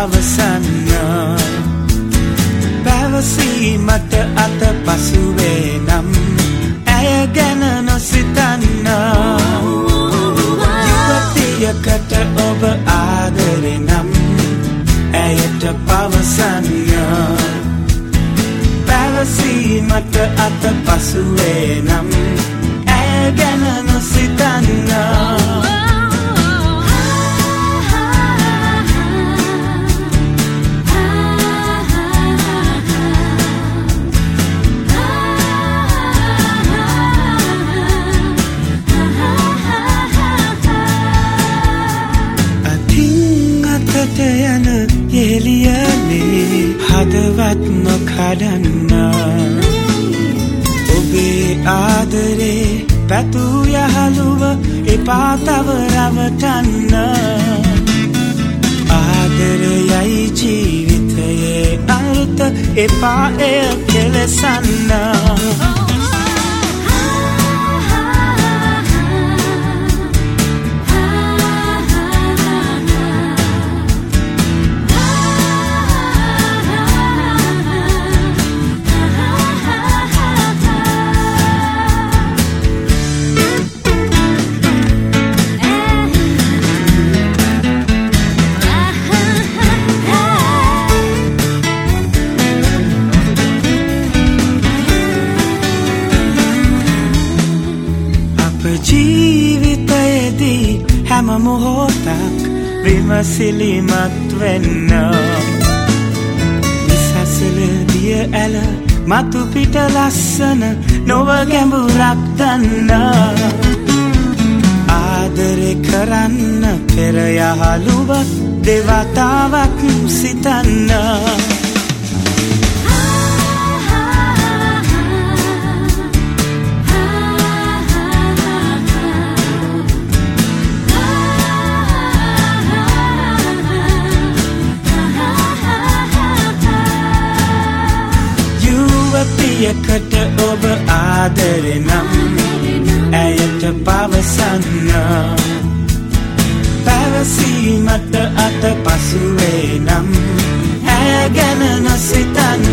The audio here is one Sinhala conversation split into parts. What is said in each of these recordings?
පවසන්න පැවසීමට අත පසුවේ නම් ඇය ගැන නොසිතන්න යුවතියකට ඔබ ආදරේ නම් ඇයට පවසන්න පැවසීමට අත පසුවේ නම් ඇය ගැන නොසිතන්න යන යෙලියනේ හදවත් නොකඩන්න ඔබේ ආදරේ පැතූ යහළුව එපා තව රවටන්න ආදරයයි ජීවිතයේ අර්ථ එපා එය කෙලසන්න ජීවිතයේදී හැම මොහොතක් විමසිලිමත් වෙන්න විසසල දිය ඇල මතු පිට ලස්සන නොව ගැඹුරක් ගන්න ආදරේ කරන්න පෙර යහළුව දෙවතාවක් සිතන්න යකට ඔබ ආදරේ නම් ඇයට පවසන්න පැවසීමට අත පසුවේ නම් ඇය ගැන නොසිතන්න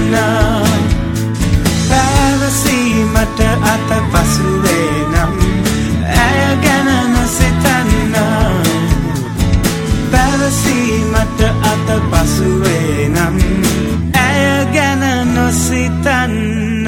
පැවසීමට අත පසුවේ නම් ඇය ගැන නොසිතන්න පැවසීමට අත පසුවේ නම් ඇය ගැන නොසිතන්න